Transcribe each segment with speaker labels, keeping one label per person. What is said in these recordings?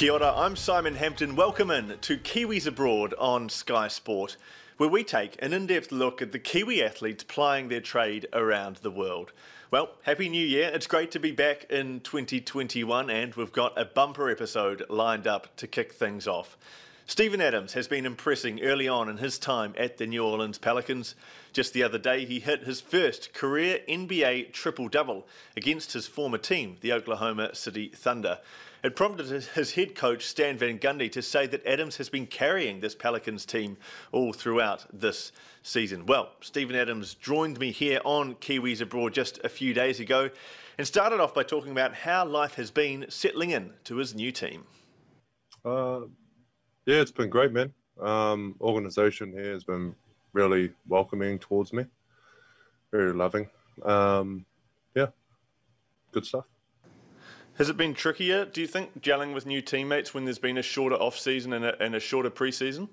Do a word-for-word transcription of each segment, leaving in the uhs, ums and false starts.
Speaker 1: Kia ora, I'm Simon Hampton. Welcome in to Kiwis Abroad on Sky Sport, where we take an in-depth look at the Kiwi athletes plying their trade around the world. Well, Happy New Year. It's great to be back in twenty twenty-one, and we've got a bumper episode lined up to kick things off. Steven Adams has been impressing early on in his time at the New Orleans Pelicans. Just the other day, he hit his first career N B A triple-double against his former team, the Oklahoma City Thunder. It prompted his head coach, Stan Van Gundy, to say that Adams has been carrying this Pelicans team all throughout this season. Well, Steven Adams joined me here on Kiwis Abroad just a few days ago and started off by talking about how life has been settling in to his new team.
Speaker 2: Uh, yeah, it's been great, man. Um, organisation here has been really welcoming towards me, very loving. Um, yeah, good stuff.
Speaker 1: Has it been trickier, do you think, gelling with new teammates when there's been a shorter off-season and a, and a shorter pre-season?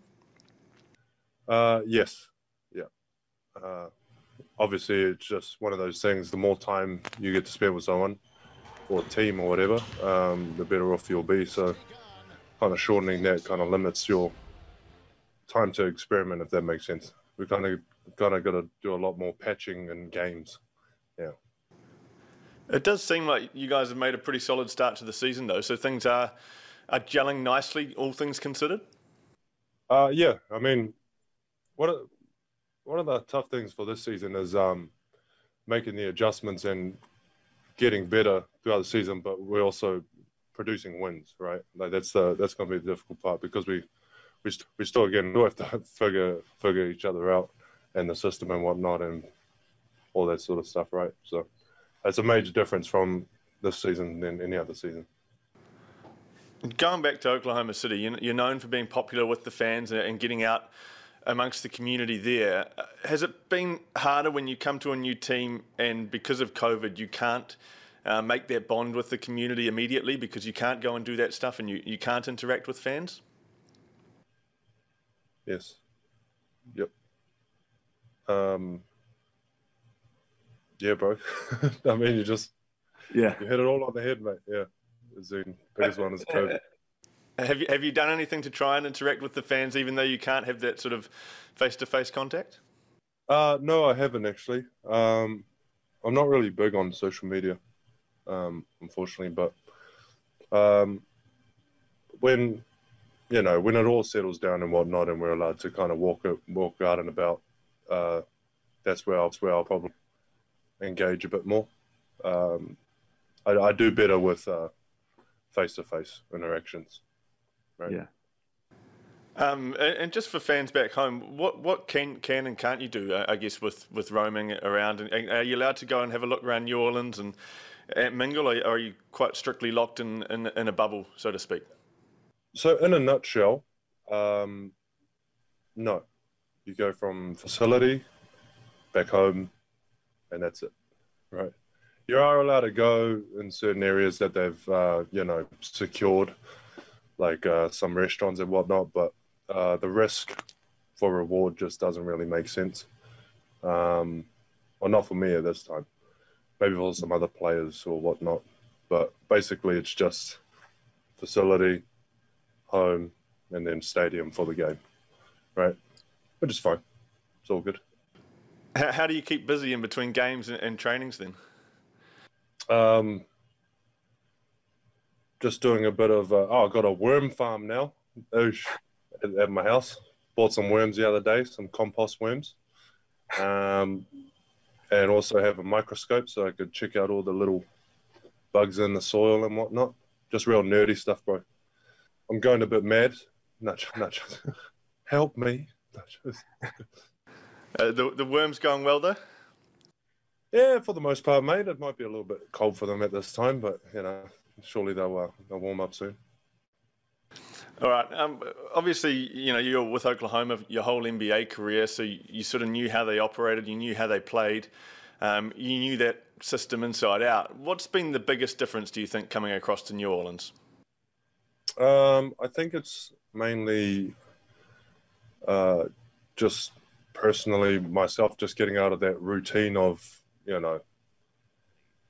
Speaker 2: Uh, yes, yeah. Uh, obviously, it's just one of those things. The more time you get to spend with someone or team or whatever, um, the better off you'll be. So kind of shortening that kind of limits your time to experiment, if that makes sense. We kind of kind of got to do a lot more patching in games, yeah.
Speaker 1: It does seem like you guys have made a pretty solid start to the season, though, so things are, are gelling nicely, all things considered?
Speaker 2: Uh, yeah, I mean, one of, one of the tough things for this season is um, making the adjustments and getting better throughout the season, but we're also producing wins, right? Like that's the that's going to be the difficult part because we we, st- we still again we have to figure figure each other out and the system and whatnot and all that sort of stuff, right? So it's a major difference from this season than any other season.
Speaker 1: Going back to Oklahoma City, you're known for being popular with the fans and getting out amongst the community there. Has it been harder when you come to a new team and because of COVID you can't uh, make that bond with the community immediately because you can't go and do that stuff and you, you can't interact with fans?
Speaker 2: Yes. Yep. Um, yeah, bro. I mean, you just
Speaker 1: yeah
Speaker 2: you hit it all on the head, mate. Yeah. The biggest one is COVID.
Speaker 1: Have you have you done anything to try and interact with the fans, even though you can't have that sort of face-to-face contact?
Speaker 2: Uh, no, I haven't actually. Um, I'm not really big on social media, um, unfortunately. But um, when you know when it all settles down and whatnot, and we're allowed to kind of walk walk out and about, uh, that's where I'll, where I'll probably engage a bit more. Um, I, I do better with uh, face-to-face interactions. Right.
Speaker 1: Yeah. Um, and just for fans back home, what, what can can and can't you do, I guess, with, with roaming around? And are you allowed to go and have a look around New Orleans and, and mingle, or are you quite strictly locked in, in, in a bubble, so to speak?
Speaker 2: So in a nutshell, um, no. You go from facility back home, and that's it, right? You are allowed to go in certain areas that they've, uh, you know, secured, like uh, some restaurants and whatnot, but uh, the risk for reward just doesn't really make sense. Um, well, not for me at this time. Maybe for some other players or whatnot. But basically it's just facility, home, and then stadium for the game, right? Which is fine. It's all good.
Speaker 1: How, how do you keep busy in between games and, and trainings then?
Speaker 2: Um, just doing a bit of, uh, oh, I've got a worm farm now Oosh, at, at my house. Bought some worms the other day, some compost worms. Um, and also have a microscope so I could check out all the little bugs in the soil and whatnot. Just real nerdy stuff, bro. I'm going a bit mad. Not, not help me.
Speaker 1: uh, the, the worms going well, though?
Speaker 2: Yeah, for the most part, mate. It might be a little bit cold for them at this time, but, you know, surely they'll, uh, they'll warm up soon.
Speaker 1: All right. Um, obviously, you know, you're with Oklahoma your whole N B A career, so you, you sort of knew how they operated, you knew how they played, um, you knew that system inside out. What's been the biggest difference, do you think, coming across to New Orleans?
Speaker 2: Um, I think it's mainly uh, just personally myself just getting out of that routine of, you know,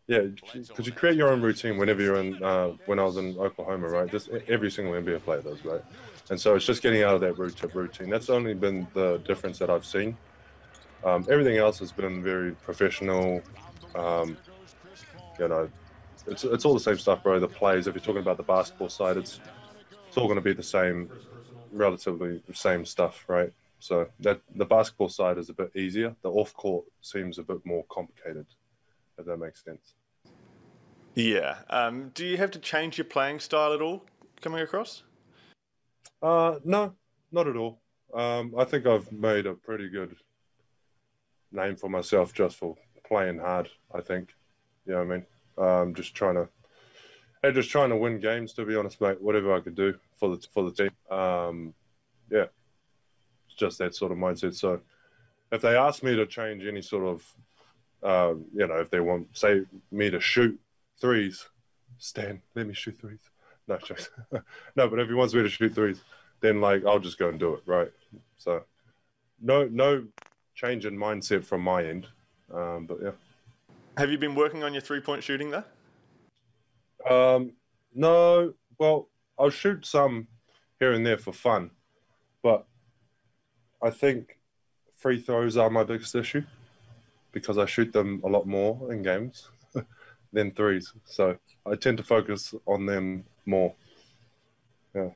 Speaker 2: Yeah, because you create your own routine whenever you're in. Uh, when I was in Oklahoma, right? Just e- every single N B A player does, right? And so it's just getting out of that routine. routine. That's only been the difference that I've seen. Um, everything else has been very professional. Um, you know, it's it's all the same stuff, bro. The plays. If you're talking about the basketball side, it's it's all going to be the same, relatively the same stuff, right? So that the basketball side is a bit easier. The off court seems a bit more complicated, if that makes sense.
Speaker 1: Yeah. Um, do you have to change your playing style at all coming across?
Speaker 2: Uh, no, not at all. Um, I think I've made a pretty good name for myself just for playing hard. I think, you know what I mean. Um, just trying to, hey, just trying to win games. To be honest, mate, whatever I could do for the for the team. Um, yeah, it's just that sort of mindset. So, if they ask me to change any sort of, uh, you know, if they want say me to shoot threes, Stan, let me shoot threes. No, jokes. No, but if he wants me to shoot threes, then like I'll just go and do it, right? So, no, no change in mindset from my end. Um, but yeah.
Speaker 1: Have you been working on your three-point shooting there?
Speaker 2: Um, no, well, I'll shoot some here and there for fun, but I think free throws are my biggest issue because I shoot them a lot more in games than threes. So I tend to focus on them more. Yeah.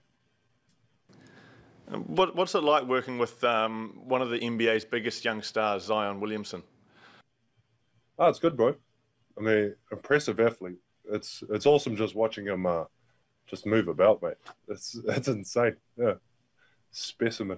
Speaker 1: What, what's it like working with um, one of the N B A's biggest young stars, Zion Williamson?
Speaker 2: Oh, it's good, bro. I mean, impressive athlete. It's it's awesome just watching him uh, just move about, mate. It's it's insane. Yeah, specimen.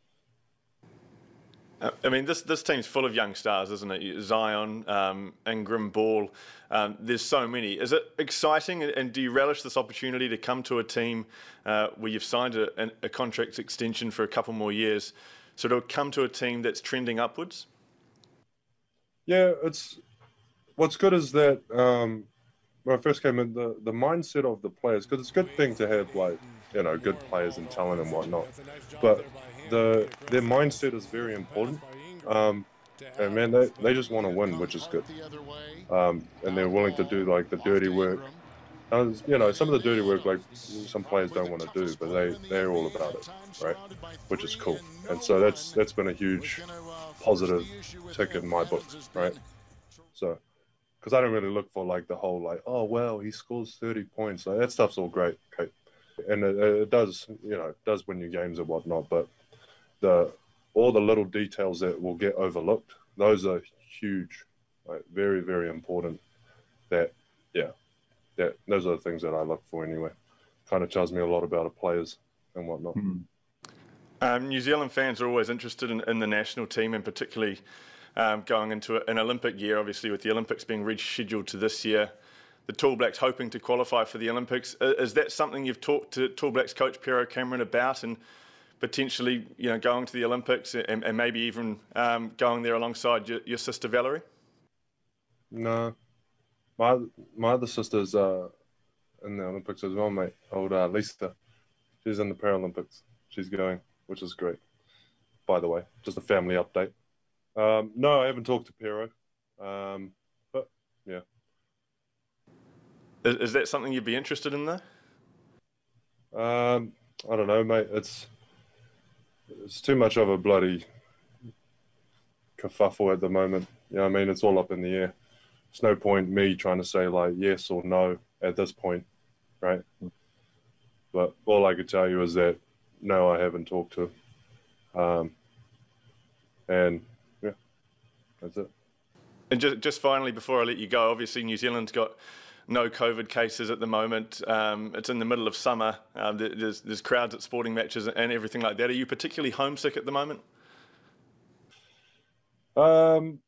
Speaker 1: Uh, I mean, this this team's full of young stars, isn't it? Zion, um, Ingram, Ball. Um, there's so many. Is it exciting, and do you relish this opportunity to come to a team uh, where you've signed a, a contract extension for a couple more years, so to come to a team that's trending upwards?
Speaker 2: Yeah, it's what's good is that um, when I first came in, the the mindset of the players, because it's a good thing to have like you know good players and talent and whatnot, but the their mindset is very important. Um, and man, they, they just want to win, which is good. Um, and they're willing to do like the dirty work. Uh, you know, some of the dirty work like some players don't want to do, but they they're all about it, right? Which is cool. And so that's that's been a huge positive tick in my book, right? So because I don't really look for like the whole like, oh well, he scores thirty points. Like, that stuff's all great, okay? And it, it does, you know, it does win you games and whatnot. But the all the little details that will get overlooked, those are huge, like very very important. That yeah, that those are the things that I look for anyway. Kind of tells me a lot about the players and whatnot.
Speaker 1: Hmm. Um, New Zealand fans are always interested in, in the national team, and particularly um, going into an Olympic year, obviously with the Olympics being rescheduled to this year. The Tall Blacks hoping to qualify for the Olympics. Is that something you've talked to Tall Blacks coach Pero Cameron about, and potentially, you know, going to the Olympics and, and maybe even um, going there alongside your, your sister Valerie?
Speaker 2: No, my my other sister's uh, in the Olympics as well, mate. Old uh, Lisa, she's in the Paralympics. She's going, which is great. By the way, just a family update. Um, no, I haven't talked to Pero, um, but yeah.
Speaker 1: Is, is that something you'd be interested in, though?
Speaker 2: Um, I don't know, mate. It's it's too much of a bloody kerfuffle at the moment. You know what I mean? It's all up in the air. There's no point me trying to say like yes or no at this point, right? But all I could tell you is that no, I haven't talked to him. Um, and yeah, that's it.
Speaker 1: And just, just finally, before I let you go, obviously New Zealand's got no COVID cases at the moment. Um, it's in the middle of summer. Um, there's, there's crowds at sporting matches and everything like that. Are you particularly homesick at the moment?
Speaker 2: Um,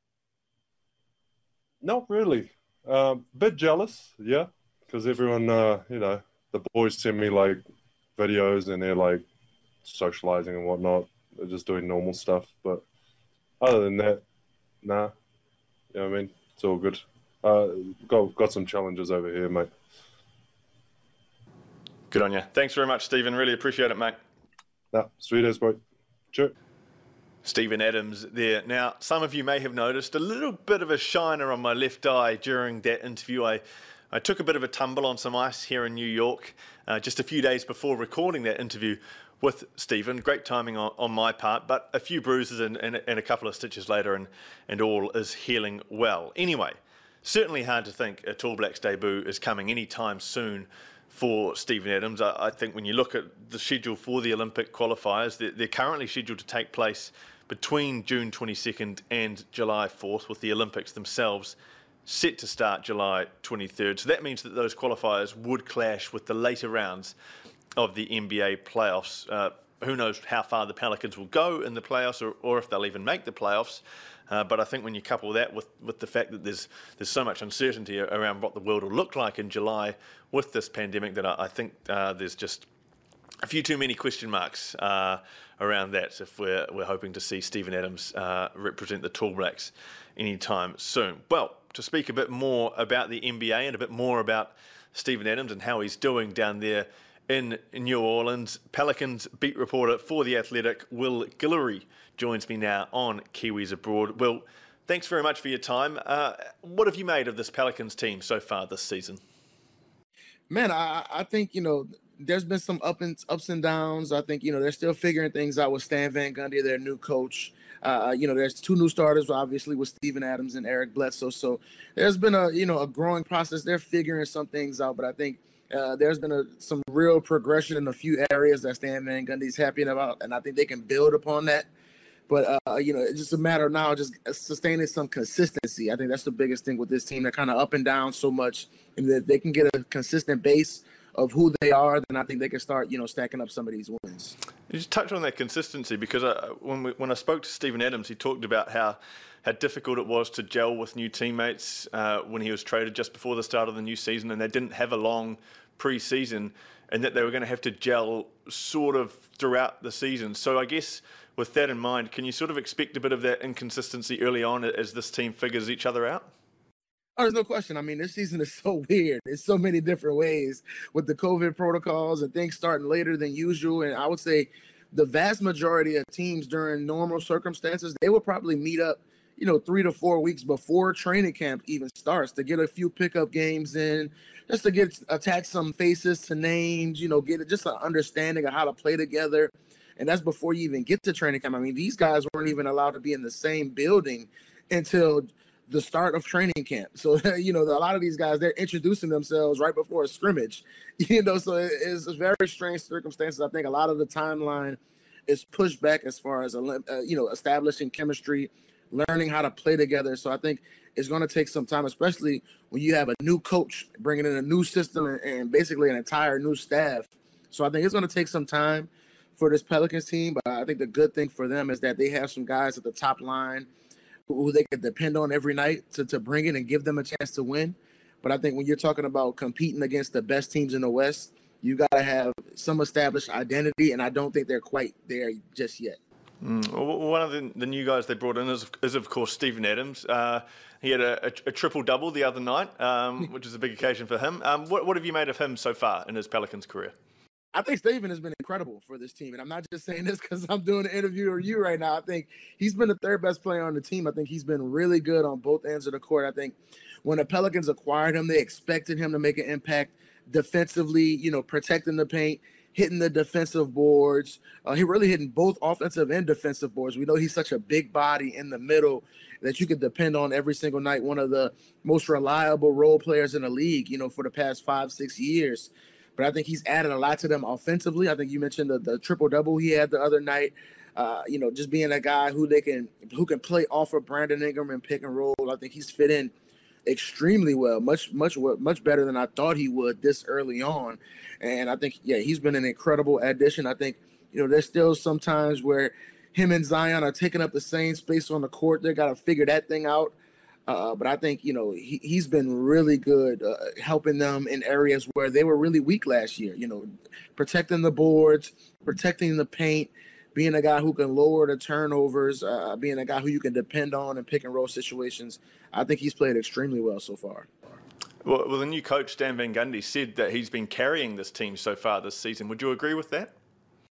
Speaker 2: not really. Um, bit jealous, yeah, because everyone, uh, you know, the boys send me like videos and they're like socializing and whatnot. They're just doing normal stuff. But other than that, nah. You know what I mean? It's all good. Uh, got got some challenges over here, mate.
Speaker 1: Good on you. Thanks very much, Stephen. Really appreciate it, mate.
Speaker 2: Nah, sweet as, bro. Cheers.
Speaker 1: Steven Adams there. Now, some of you may have noticed a little bit of a shiner on my left eye during that interview. I, I took a bit of a tumble on some ice here in New York uh, just a few days before recording that interview with Steven. Great timing on, on my part, but a few bruises and, and, and a couple of stitches later, and, and all is healing well. Anyway, certainly hard to think a Tall Blacks debut is coming anytime soon for Steven Adams. I, I think when you look at the schedule for the Olympic qualifiers, they're, they're currently scheduled to take place between June twenty-second and July fourth, with the Olympics themselves set to start July twenty-third. So that means that those qualifiers would clash with the later rounds of the N B A playoffs. Uh, who knows how far the Pelicans will go in the playoffs, or, or if they'll even make the playoffs. Uh, but I think when you couple that with, with the fact that there's there's so much uncertainty around what the world will look like in July with this pandemic, that I, I think uh, there's just a few too many question marks uh, around that if we're, we're hoping to see Steven Adams uh, represent the Tall Blacks anytime soon. Well, to speak a bit more about the N B A and a bit more about Steven Adams and how he's doing down there in New Orleans, Pelicans beat reporter for The Athletic, Will Guillory, joins me now on Kiwis Abroad. Will, thanks very much for your time. Uh, what have you made of this Pelicans team so far this season?
Speaker 3: Man, I, I think, you know, there's been some up and, ups and downs. I think, you know, they're still figuring things out with Stan Van Gundy, their new coach. Uh, you know, there's two new starters, obviously, with Steven Adams and Eric Bledsoe. So there's been a, you know, a growing process. They're figuring some things out, but I think uh, there's been a, some real progression in a few areas that Stan Van Gundy's happy about, and I think they can build upon that. But, uh, you know, it's just a matter of now just sustaining some consistency. I think that's the biggest thing with this team. They're kind of up and down so much, and that they can get a consistent base of who they are, then I think they can start, you know, stacking up some of these wins.
Speaker 1: You just touch on that consistency, because I, when we, when I spoke to Steven Adams, he talked about how how difficult it was to gel with new teammates uh, when he was traded just before the start of the new season, and they didn't have a long pre-season, and that they were going to have to gel sort of throughout the season. So I guess with that in mind, can you sort of expect a bit of that inconsistency early on as this team figures each other out?
Speaker 3: Oh, there's no question. I mean, this season is so weird. It's so many different ways with the COVID protocols and things starting later than usual. And I would say the vast majority of teams during normal circumstances, they will probably meet up, you know, three to four weeks before training camp even starts to get a few pickup games in, just to get attach some faces to names, you know, get just an understanding of how to play together. And that's before you even get to training camp. I mean, these guys weren't even allowed to be in the same building until the start of training camp. So, you know, a lot of these guys, they're introducing themselves right before a scrimmage, you know, so it's a very strange circumstances. I think a lot of the timeline is pushed back as far as, uh, you know, establishing chemistry, learning how to play together. So I think it's going to take some time, especially when you have a new coach bringing in a new system and, and basically an entire new staff. So I think it's going to take some time for this Pelicans team. But I think the good thing for them is that they have some guys at the top line who they can depend on every night to, to bring in and give them a chance to win. But I think when you're talking about competing against the best teams in the West, you got to have some established identity, and I don't think they're quite there just yet.
Speaker 1: Mm. Well, one of the, the new guys they brought in is, is of course, Steven Adams. Uh, he had a, a, a triple-double the other night, um, which is a big occasion for him. Um, what, what have you made of him so far in his Pelicans career?
Speaker 3: I think Steven has been incredible for this team. And I'm not just saying this because I'm doing an interview with you right now. I think he's been the third best player on the team. I think he's been really good on both ends of the court. I think when the Pelicans acquired him, they expected him to make an impact defensively, you know, protecting the paint, hitting the defensive boards. Uh, he really hitting both offensive and defensive boards. We know he's such a big body in the middle that you could depend on every single night. One of the most reliable role players in the league, you know, for the past five, six years. But I think he's added a lot to them offensively. I think you mentioned the, the triple-double he had the other night. Uh, you know, just being a guy who they can who can play off of Brandon Ingram and pick and roll. I think he's fit in extremely well, much, much, much better than I thought he would this early on. And I think, yeah, he's been an incredible addition. I think, you know, there's still some times where him and Zion are taking up the same space on the court. They got to figure that thing out. Uh, but I think, you know, he, he's been really good uh, helping them in areas where they were really weak last year, you know, protecting the boards, protecting the paint, being a guy who can lower the turnovers, uh, being a guy who you can depend on in pick and roll situations. I think he's played extremely well so far.
Speaker 1: Well, well, the new coach, Stan Van Gundy, said that he's been carrying this team so far this season. Would you agree with that?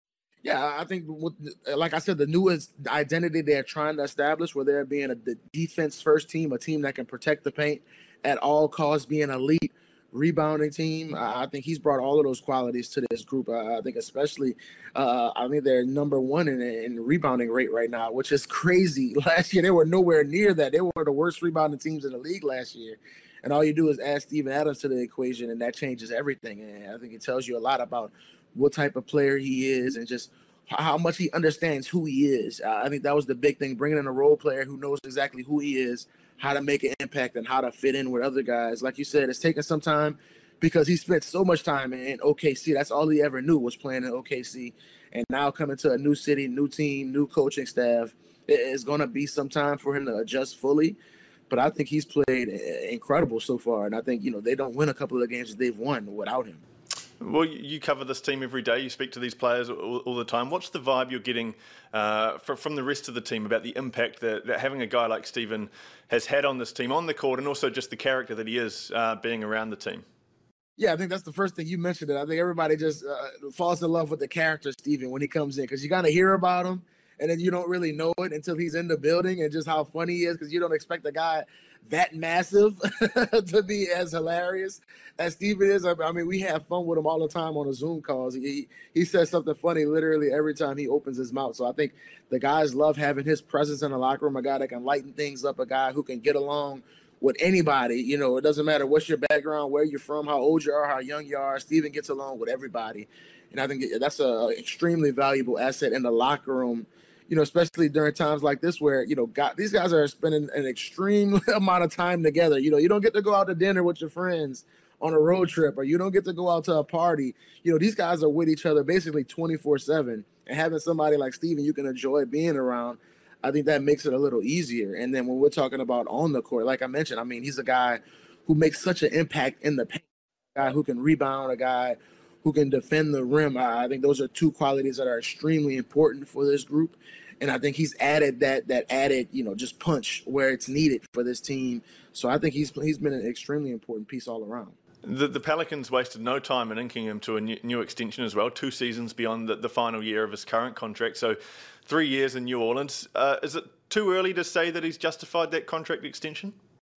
Speaker 3: Yeah, I think, with, like I said, the newest identity they're trying to establish, where they're being a the defense first team, a team that can protect the paint at all costs, being elite rebounding team. I think he's brought all of those qualities to this group. I think especially, uh, I think they're number one in, in rebounding rate right now, which is crazy. Last year, they were nowhere near that. They were the worst rebounding teams in the league last year. And all you do is add Steven Adams to the equation, and that changes everything. And I think it tells you a lot about what type of player he is and just how much he understands who he is. Uh, I think that was the big thing, bringing in a role player who knows exactly who he is, how to make an impact, and how to fit in with other guys. Like you said, it's taken some time because he spent so much time in O K C. That's all he ever knew was playing in O K C. And now coming to a new city, new team, new coaching staff, it's going to be some time for him to adjust fully. But I think he's played incredible so far. And I think, you know, they don't win a couple of games that they've won without him.
Speaker 1: Well, you cover this team every day. You speak to these players all, all the time. What's the vibe you're getting uh, from, from the rest of the team about the impact that, that having a guy like Steven has had on this team, on the court, and also just the character that he is uh, being around the team?
Speaker 3: Yeah, I think that's the first thing you mentioned. It. I think everybody just uh, falls in love with the character Steven when he comes in, because you got to hear about him, and then you don't really know it until he's in the building, and just how funny he is, because you don't expect a guy that massive to be as hilarious as Steven is. I mean, we have fun with him all the time on the Zoom calls. He he says something funny literally every time he opens his mouth. So I think the guys love having his presence in the locker room, a guy that can lighten things up, a guy who can get along with anybody. You know, it doesn't matter what's your background, where you're from, how old you are, how young you are. Steven gets along with everybody. And I think that's an extremely valuable asset in the locker room, you know, especially during times like this where, you know, God, these guys are spending an extreme amount of time together. You know, you don't get to go out to dinner with your friends on a road trip, or you don't get to go out to a party. You know, these guys are with each other basically twenty-four seven, and having somebody like Steven you can enjoy being around, I think that makes it a little easier. And then when we're talking about on the court, like I mentioned, I mean, he's a guy who makes such an impact in the paint, a guy who can rebound, a guy who can defend the rim. I think those are two qualities that are extremely important for this group. And I think he's added that that added, you know, just punch where it's needed for this team. So I think he's he's been an extremely important piece all around.
Speaker 1: The, the Pelicans wasted no time in inking him to a new, new extension as well, two seasons beyond the, the final year of his current contract. So three years in New Orleans. Uh, is it too early to say that he's justified that contract extension?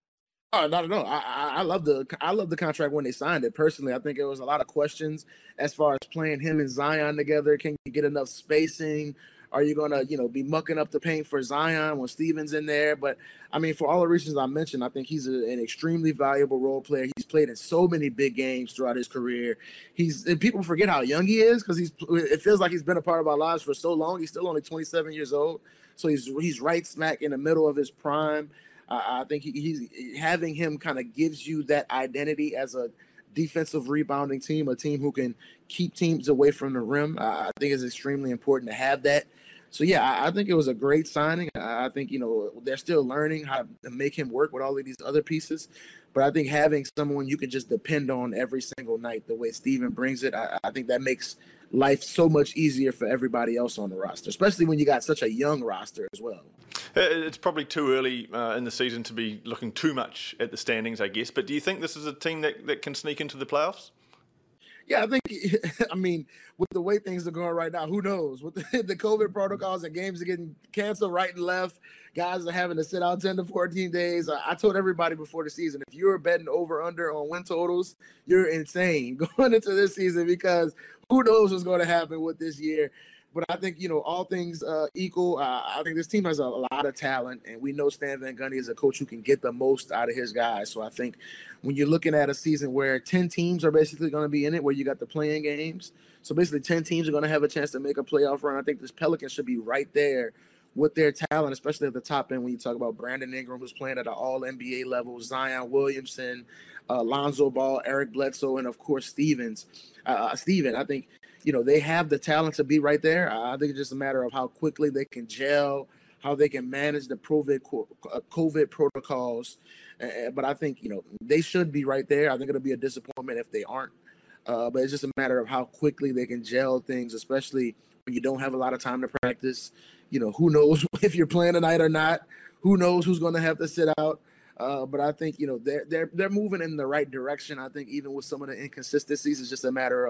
Speaker 3: Oh, not at all. I, I, I love the I love the contract when they signed it. Personally, I think it was a lot of questions as far as playing him and Zion together. Can you get enough spacing? Are you going to, you know, be mucking up the paint for Zion when Steven's in there? But, I mean, for all the reasons I mentioned, I think he's a, an extremely valuable role player. He's played in so many big games throughout his career. He's and people forget how young he is, because he's it feels like he's been a part of our lives for so long. He's still only twenty-seven years old. So he's he's right smack in the middle of his prime. Uh, I think he, he's having him kind of gives you that identity as a defensive rebounding team, a team who can keep teams away from the rim. Uh, I think it's extremely important to have that. So, yeah, I, I think it was a great signing. I, I think, you know, they're still learning how to make him work with all of these other pieces. But I think having someone you can just depend on every single night, the way Steven brings it, I, I think that makes life so much easier for everybody else on the roster, especially when you got such a young roster as well.
Speaker 1: It's probably too early uh, in the season to be looking too much at the standings, I guess. But do you think this is a team that, that can sneak into the playoffs?
Speaker 3: Yeah, I think, I mean, with the way things are going right now, who knows? With the, the COVID protocols and games are getting canceled right and left, guys are having to sit out ten to fourteen days. I, I told everybody before the season, if you're betting over under on win totals, you're insane going into this season, because who knows what's going to happen with this year. But I think, you know, all things uh, equal, uh, I think this team has a lot of talent, and we know Stan Van Gundy is a coach who can get the most out of his guys. So I think when you're looking at a season where ten teams are basically going to be in it, where you got the playing games, so basically ten teams are going to have a chance to make a playoff run, I think this Pelicans should be right there with their talent, especially at the top end when you talk about Brandon Ingram, who's playing at an all N B A level, Zion Williamson, uh, Lonzo Ball, Eric Bledsoe, and, of course, Stevens. Uh, Steven, I think, you know, they have the talent to be right there. I think it's just a matter of how quickly they can gel, how they can manage the COVID, COVID protocols. Uh, but I think, you know, they should be right there. I think it'll be a disappointment if they aren't. Uh, but it's just a matter of how quickly they can gel things, especially when you don't have a lot of time to practice. You know, who knows if you're playing tonight or not? Who knows who's going to have to sit out? Uh, but I think, you know, they're, they're, they're moving in the right direction. I think even with some of the inconsistencies, it's just a matter of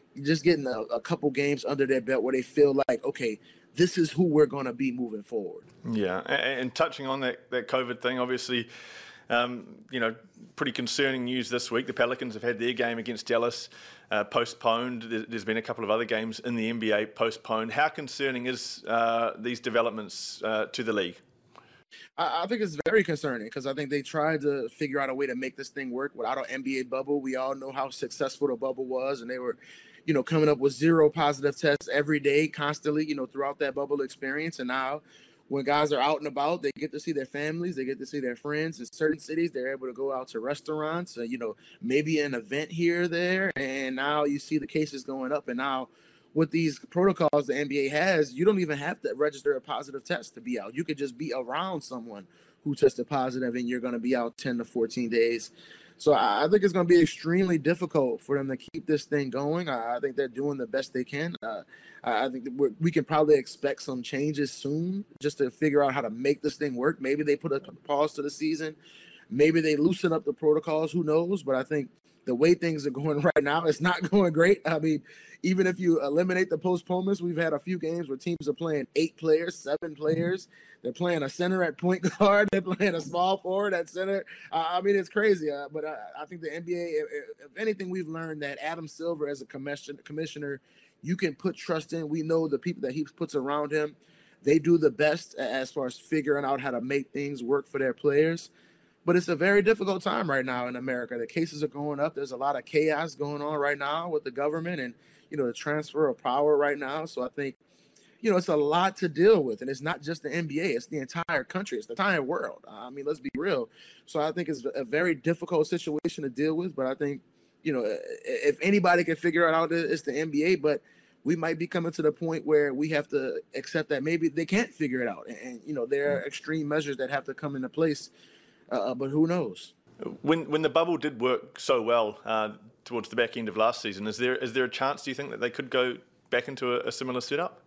Speaker 3: just getting a, a couple games under their belt where they feel like, okay, this is who we're going to be moving forward.
Speaker 1: Yeah, and, and touching on that, that COVID thing, obviously, um, you know, pretty concerning news this week. The Pelicans have had their game against Dallas uh, postponed. There's been a couple of other games in the N B A postponed. How concerning is uh, these developments uh, to the league?
Speaker 3: I, I think it's very concerning because I think they tried to figure out a way to make this thing work without an N B A bubble. We all know how successful the bubble was, and they were, you know, coming up with zero positive tests every day, constantly, you know, throughout that bubble experience. And now when guys are out and about, they get to see their families, they get to see their friends. In certain cities, they're able to go out to restaurants, uh, you know, maybe an event here or there. And now you see the cases going up. And now with these protocols the N B A has, you don't even have to register a positive test to be out. You could just be around someone who tested positive and you're going to be out ten to fourteen days. So I think it's going to be extremely difficult for them to keep this thing going. I think they're doing the best they can. Uh, I think that we can probably expect some changes soon just to figure out how to make this thing work. Maybe they put a pause to the season. Maybe they loosen up the protocols. Who knows? But I think the way things are going right now, it's not going great. I mean, even if you eliminate the postponements, we've had a few games where teams are playing eight players, seven players. They're playing a center at point guard. They're playing a small forward at center. Uh, I mean, it's crazy. Uh, but I, I think the N B A, if, if anything, we've learned that Adam Silver as a commission, commissioner, you can put trust in. We know the people that he puts around him. They do the best as far as figuring out how to make things work for their players. But it's a very difficult time right now in America. The cases are going up. There's a lot of chaos going on right now with the government and, you know, the transfer of power right now. So I think, you know, it's a lot to deal with. And it's not just the N B A. It's the entire country. It's the entire world. I mean, let's be real. So I think it's a very difficult situation to deal with. But I think, you know, if anybody can figure it out, it's the N B A. But we might be coming to the point where we have to accept that maybe they can't figure it out. And, and you know, there are extreme measures that have to come into place. Uh, but who knows?
Speaker 1: When when the bubble did work so well uh, towards the back end of last season, is there is there a chance, do you think, that they could go back into a, a similar setup?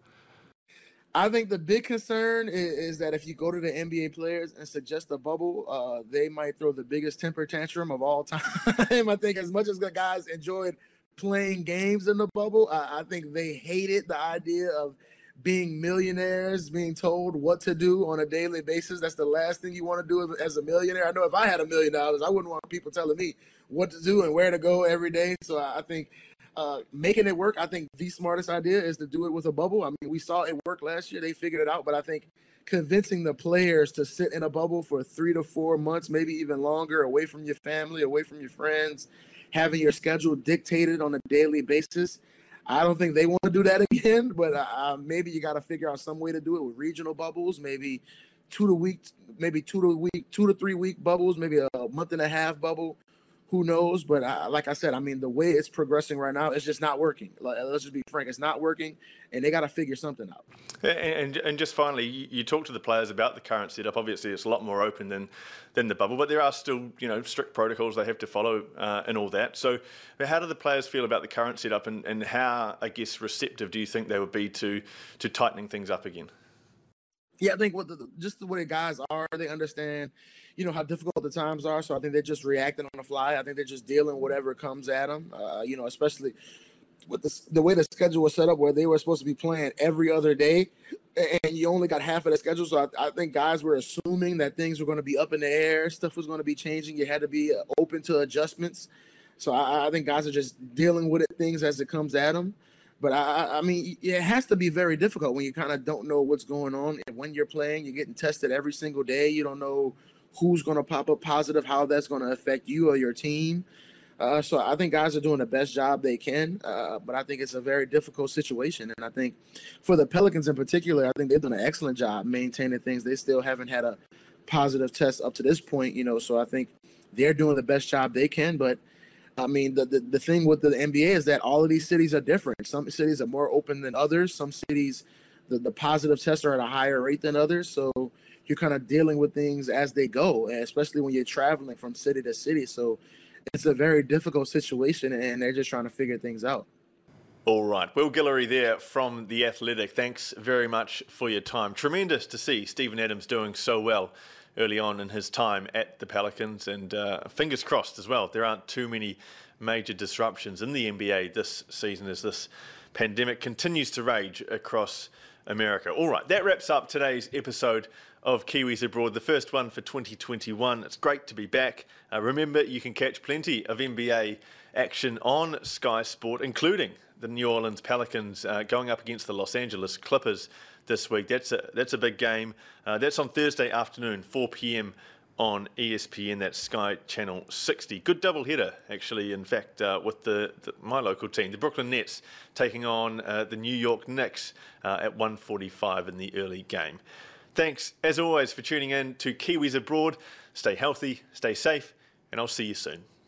Speaker 3: I think the big concern is, is that if you go to the N B A players and suggest a bubble, uh, they might throw the biggest temper tantrum of all time. I think as much as the guys enjoyed playing games in the bubble, I, I think they hated the idea of being millionaires, being told what to do on a daily basis. That's the last thing you want to do as a millionaire. I know if I had a million dollars, I wouldn't want people telling me what to do and where to go every day. So I think uh, making it work, I think the smartest idea is to do it with a bubble. I mean, we saw it work last year. They figured it out. But I think convincing the players to sit in a bubble for three to four months, maybe even longer, away from your family, away from your friends, having your schedule dictated on a daily basis, I don't think they want to do that again, but uh, maybe you got to figure out some way to do it with regional bubbles, maybe two to week, maybe two to week, two to three week bubbles, maybe a month and a half bubble. Who knows? But uh, like I said, I mean, the way it's progressing right now, it's just not working. Like, let's just be frank, it's not working, and they got to figure something out.
Speaker 1: And, and just finally, you, you talk to the players about the current setup. Obviously, it's a lot more open than than the bubble, but there are still, you know, strict protocols they have to follow uh, and all that. So how do the players feel about the current setup, and, and how, I guess, receptive do you think they would be to to tightening things up again?
Speaker 3: Yeah, I think what the, just the way guys are, they understand, you know, how difficult the times are. So I think they're just reacting on the fly. I think they're just dealing whatever comes at them, uh, you know, especially with the, the way the schedule was set up where they were supposed to be playing every other day and you only got half of the schedule. So I, I think guys were assuming that things were going to be up in the air. Stuff was going to be changing. You had to be open to adjustments. So I, I think guys are just dealing with it, things as it comes at them. But, I, I mean, it has to be very difficult when you kind of don't know what's going on. And when you're playing, you're getting tested every single day. You don't know who's going to pop up positive, how that's going to affect you or your team. Uh, so I think guys are doing the best job they can. Uh, but I think it's a very difficult situation. And I think for the Pelicans in particular, I think they've done an excellent job maintaining things. They still haven't had a positive test up to this point, you know, so I think they're doing the best job they can. But I mean, the, the, the thing with the N B A is that all of these cities are different. Some cities are more open than others. Some cities, the, the positive tests are at a higher rate than others. So you're kind of dealing with things as they go, especially when you're traveling from city to city. So it's a very difficult situation, and they're just trying to figure things out.
Speaker 1: All right. Will Guillory there from The Athletic. Thanks very much for your time. Tremendous to see Steven Adams doing so well early on in his time at the Pelicans, and uh, fingers crossed as well. There aren't too many major disruptions in the N B A this season as this pandemic continues to rage across America. All right, that wraps up today's episode of Kiwis Abroad, the first one for twenty twenty-one. It's great to be back. Uh, remember, you can catch plenty of N B A action on Sky Sport, including the New Orleans Pelicans uh, going up against the Los Angeles Clippers this week. That's a, that's a big game. Uh, that's on Thursday afternoon, four p.m. on E S P N. That's Sky Channel sixty. Good doubleheader, actually, in fact, uh, with the, the my local team, the Brooklyn Nets, taking on uh, the New York Knicks uh, at one forty-five in the early game. Thanks, as always, for tuning in to Kiwis Abroad. Stay healthy, stay safe, and I'll see you soon.